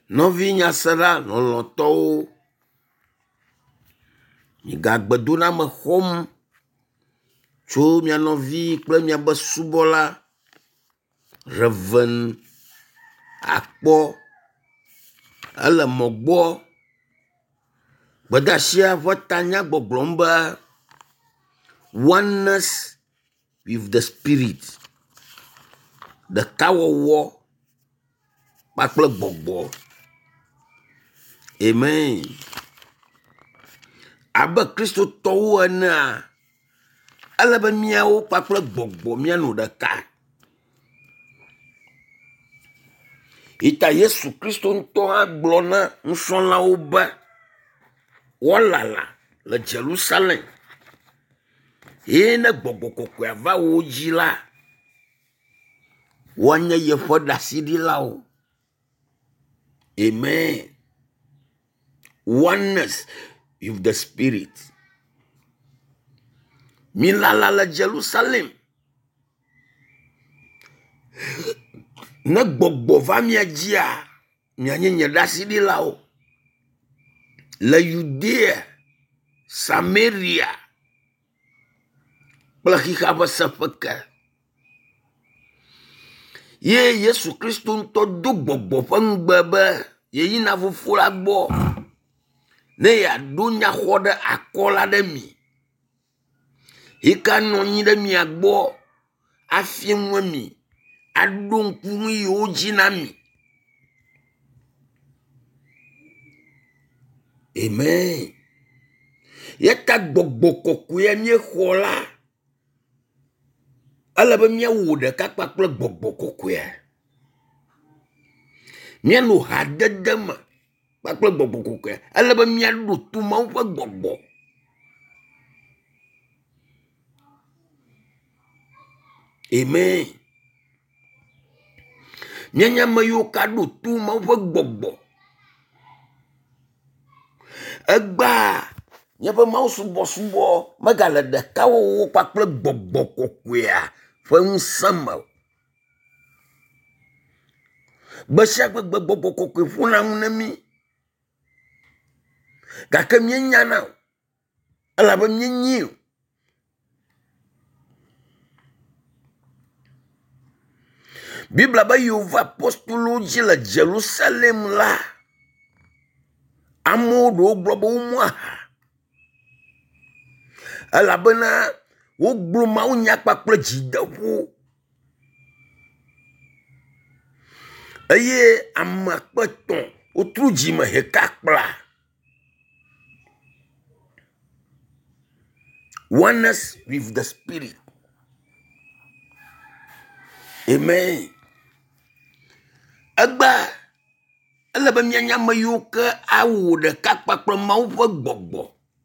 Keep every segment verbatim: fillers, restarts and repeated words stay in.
Nɔvi nyasera lɔlɔ̃tɔwo, migagbedo na me xɔm tso mia nɔvi kple miabe subɔla Reverend Akpɔ ele mɔ gbɔ. Gbedasia ƒe tanya gbɔgblɔm be oneness with the spirit, ɖekawɔwɔ kpakple gbɔgbɔ. Amen. Abe kristotɔwo enea, ele be miawo kpakple gbɔgbɔ mianɔ ɖeka. Ita Yesu Kristo ŋutɔ hã gblɔ na nusrɔ̃lawo be woalala le Jerusalem. Ye ne gbɔgbɔ kɔkɔe va wo dzi la, woanye yeƒe ɖasiɖilawo. Amen. Oneness with the spirit. Milala le Jerusalem. Ne gbɔgbɔ va mia dzia, mianye nye ɖasiɖilawo. Le Judea, Samaria, kple xixa ƒe seƒe ke. Ye Yesu Kristo ŋutɔ do gbɔgbɔ ƒe ŋugbe be yeyina Fofo la gbɔ ne yeaɖo nyaxɔ ɖe akɔ la ɖe mi. Yi ke anɔ anyi ɖe mia gbɔ afie ŋu mi, aɖo ŋku nu yiwo dzi na mi. Amen. Yeta gbɔgbɔ kɔkɔe miexɔ la, ele be miawɔ ɖeka kpakple gbɔgbɔ kɔkɔea. Mianɔ hadede me kpakple gbɔgbɔ kɔkɔea. Ele be miaɖo to Mawu ƒe gbɔgbɔ. Amen. Mianya ame yiwo ka ɖo to Mawu ƒe gbɔgbɔ. Egba miaƒe Mawu subɔsubɔ megale ɖekawɔwɔ kpakple gbɔgbɔ kɔkɔea ƒe ŋusẽ me. Gbe sia gbe gbɔgbɔ kɔkɔe ƒona ŋu ne mi. Gake mienya o, elabe mienyi o. Bibla be yewo va apostolowo dzi le Jerusalem la, amewo ɖewo gblɔ be womu aha. Elabena wogblɔ mawunya kpakple dzideƒo. Eye ame akpetɔ wotru dzime heka kpla. Oneness with the spirit. Amen. Egba ele be mianya ame yiwo ke awɔ ɖeka kpakple Mawu ƒe gbɔgbɔ.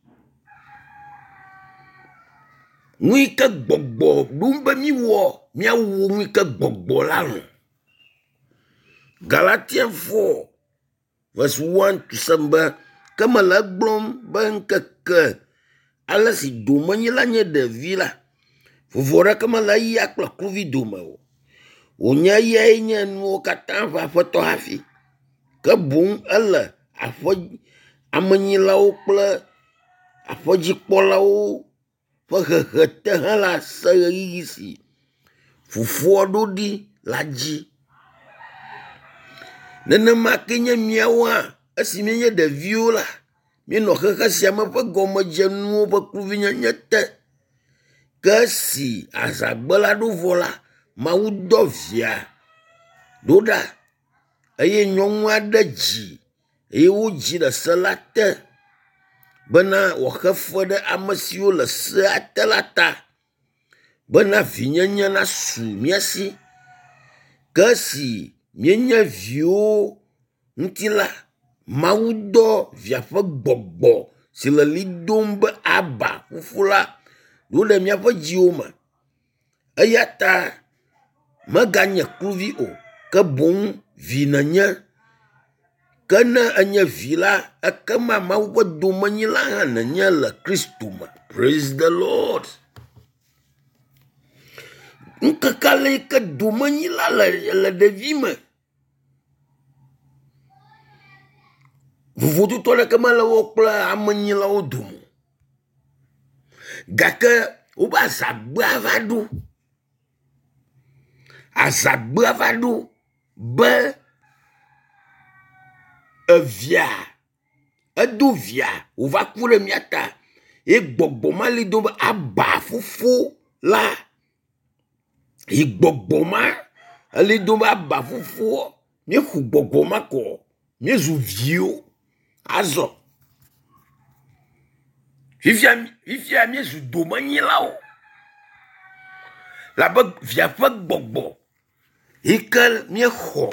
Nui ke gbɔgbɔ ɖum be miwɔ, miawɔ nui ke gbɔgbɔ la lɔ. Galatians four verse one to seven be ke mele gblɔm be ŋkeke ale si domenyi la nye ɖevi la, vovo ɖeke mele eya kple kluvi dome o. Wònye eyae nye nuwo katã ƒe aƒetɔ hafi. Ke boŋ ele aƒe amenyilawo kple aƒedzikpɔlawo ƒe hehe te hã le ase ɣeyiɣi si Fofoa ɖo ɖi la dzi. Nenema ke nye miawo hã, esi mienye ɖeviwo la, mienɔ xexe sia me ƒe gɔmedzenuwo ƒe kluvinyenye te. Ke esi azagbe la ɖo vɔ la, Mawu dɔ via ɖo ɖa, eye nyɔnu aɖe dzi, eye wodzi le se la te, bena wòaxe fe ɖe ame siwo le sea te la ta, bena vinyenye nasu mía si. Ke esi mienye viwo ŋuti la, Mawu dɔ via ƒe gbɔgbɔ si le li dom be Aba, Fofo la ɖo ɖe miaƒe dziwo me. Eya ta meganye kluvi o, ke boŋ vi nenye. Ke ne enye vi la, ekema Mawu ƒe domenyi la hã nenye le Kristo me. Praise the Lord. Ŋkeke le ke domenyi la le, le ɖevi me. Vovototo ɖeke mele wo kple amenyilawo dome. Gake wobe azagbea va ɖo. Azagbea va ɖo be evia edo via wova ku ɖe mia ta. E gbɔgbɔ ma li do be aba fofo la. E gbɔgbɔ ma li do be aba fofo. Mi xu gbɔgbɔ ma ko. Mi zu viwo. Azɔ. Fifia fifia mi zu domenyilawo. La be via ƒe gbɔgbɔ. Ike mi xɔ.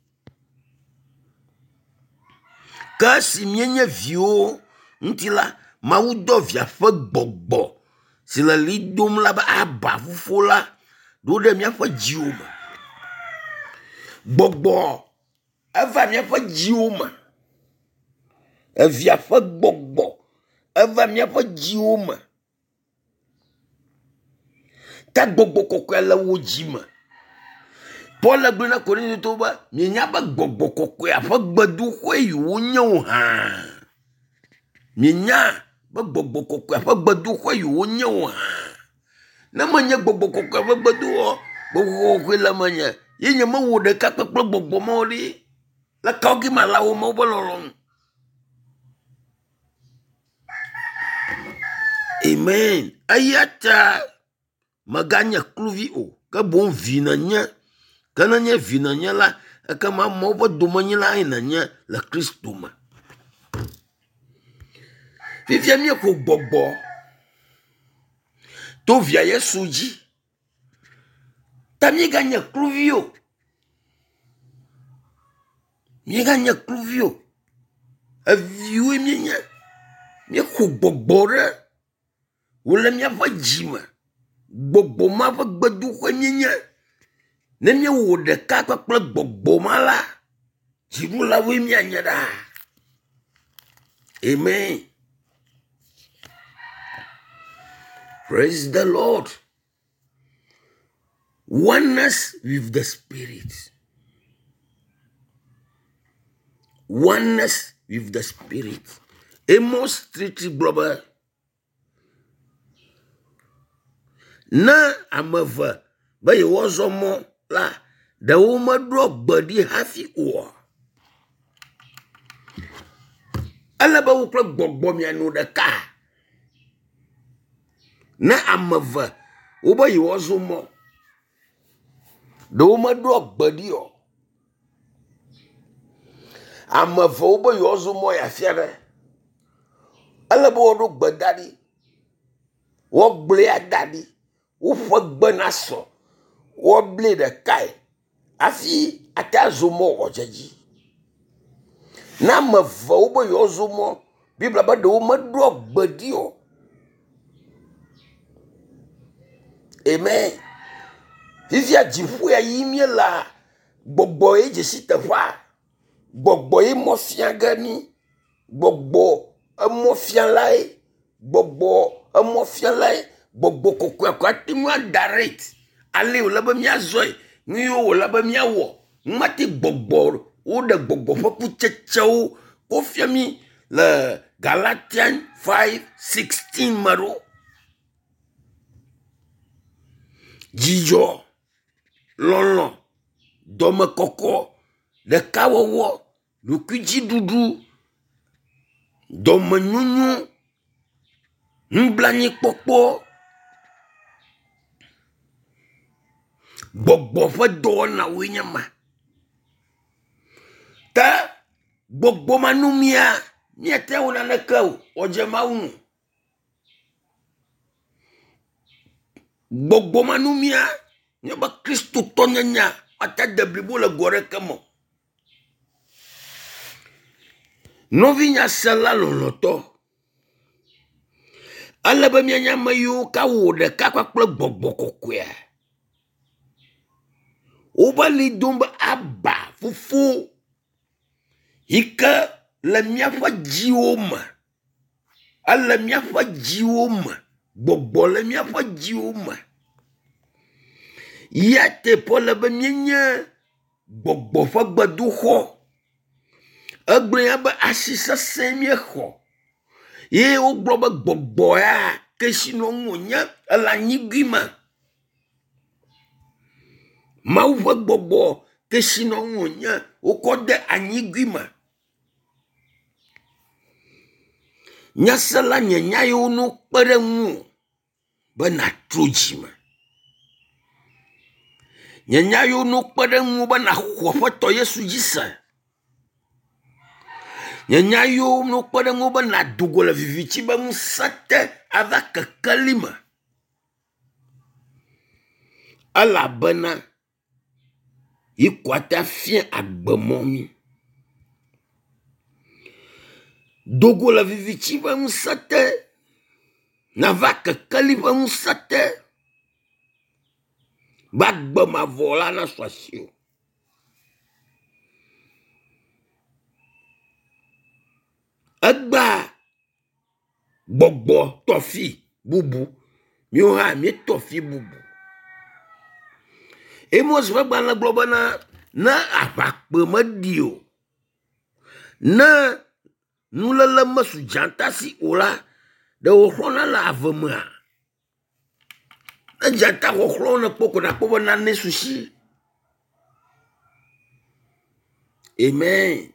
Ke si mi nye viwo ŋuti la, Mawu do via ƒe gbɔgbɔ si le li dom la be aba fofo la ɖo ɖe miaƒe dziwo me. Gbɔgbɔ eva miaƒe dziwo me. Evia ƒe gbɔgbɔ eva miaƒe dziwo me. Ta gbɔgbɔ kɔkɔe le wo dzi me. Paul le gblɔ na Korinto be mienya be gbɔgbɔ kɔkɔe ƒe gbedoxɔe yi wonye o hã. Mienya be gbɔgbɔ kɔkɔe ƒe gbedoxɔe yi wonye o hã. Ne menye gbɔgbɔ kɔkɔe ƒe gbedoxɔ, gbɔgbɔ kɔkɔe le menye, ye nye me wo ɖeka kpekple gbɔgbɔ mawo ɖi. Le kawo ke ma la wo mawo be lɔlɔ̃. Amen. Eya ta meganye kluvi o, ke boŋ vi nenye. Ke nenye vi nenye la, ekema mawo be domenyila ye nenye le Kristo me. Fifia mi ko gbɔgbɔ to via Yesu dzi. Ta mi ganye kluvi o. Mi ganye kluvi o. Eviwo mi nye. Mi ko gbɔgbɔ ɖe. Wole mi ƒe dzi me. Gbɔgbɔ ma ƒe gbedoxɔe mi nye. Ne mi wo ɖeka kpekple gbɔgbɔ ma la, dziɖulawoe mi anye ɖa. Amen. Praise the Lord. Oneness with the Spirit. Oneness with the Spirit. Amos three brother. Na ameve be ye wozomo la de wo medro gbedi hafi o. Ala ba wo kple gbɔgbɔ mianu ɖeka. Na ameve wo be ye wozomo. De wo medro gbedi o. Ameve wo be ye wozomo ya fia ɖe. Ala ba wo ɖo gbedadi. Wo gble adadi. Wo ƒe gbe na sɔ. Wo ble ɖekae. Afi ata zomo ɔdzedzi. Na me ve wo be yewo zomo. Bibla be ɖewo meɖo gbedi o. Amen. Fifia dziƒo ya yi mie la. Gbɔgbɔ ye dzesi teƒea. Gbɔgbɔ ye mo fia ge mi. Gbɔgbɔ emo fia lae. Gbɔgbɔ emo fia lae. Gbɔgbɔ kɔkɔe ko ati mu direct. Ale wo le be miazɔe. Nu yo wo le be miawɔ. Mati gbɔgbɔ wo de gbɔgbɔ ƒe kutsetsewo wo fia mi le Galatians five sixteen me ɖo. Dzidzɔ, lɔlɔ, dɔmekɔkɔ, ɖekawɔwɔ, ɖokuidziɖuɖu, dɔmenyonyo, nublanuikpɔkpɔ, gbɔgbɔ ƒe dɔwɔnawoe nye ma. Ta gbɔgbɔ ma nu mia, miate wo naneke o, wodze Mawu ŋu. Gbɔgbɔ ma nu mia, nye be Kristo tɔ nyanya, ata de blibo le go ɖeke me. Novi nya se la lɔlɔtɔ. Ale be mianya me yiwo ka wo ɖeka kpakple gbɔgbɔ kɔkɔea. Wo be li dom be aba fofo. Ike le miaƒe dziwo me. Ale miaƒe dziwo me. Gbɔgbɔ le miaƒe dziwo me. Ya te Paul be mienye gbɔgbɔ ƒe gbedoxɔ. egblẽ be asi sesẽ miexɔ ye wogblɔ be gbɔgbɔ ya kesinɔnu nye ele anyigui me. Mawu ƒe gbɔgbɔ kesinɔnu nye wokɔ de anyigui me. Nyase la nye nya yiwo no kpe ɖe ŋu be natro dzi me. Nye nya yiwo no kpe ɖe ŋu be naxɔ Aƒetɔ Yesu dzi se. Nye nya yiwo no kpe ɖe ŋu be nadogo le vivitsi be ŋusẽ te ava kekeli me. Elabena yi ko ate fia agbemɔ mi. Dogo le vivitsi be ŋusẽ te nava kekeli be ŋusẽ te. Ba gbe mavɔ la na su asi o. Egba gbɔgbɔ tɔfi bubu miwo hã mi tɔfi bubu. Amos ƒe gbalẽ gblɔ bena ne aʋakpe meɖi o, ne nuléle mesu dzata si o la, ɖe wòxlɔna le ave mea. Ne dzata xɔxlɔ ne kpɔ ko nakpɔ be nane susi. Amen.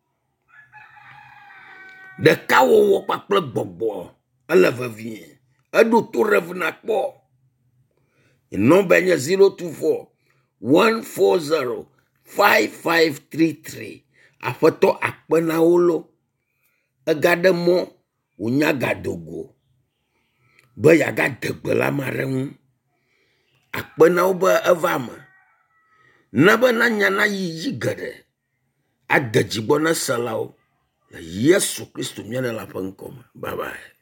Ɖeka wɔwɔ kpakple gbɔgbɔ ele vevie. Eɖo to rev nakpɔ. Number nye zero two four one four zero five five three three. Aƒetɔ akpena wo lo. Ega ɖe mɔ wonya gadogo be yaga degbe la ma ɖe ŋu. Akpena wo be eva me. Na be nanya na yiyi geɖe. Ade dzigbɔ na selawo. Yesu Kristo mia ne la ƒe ŋkɔ me. Bye bye.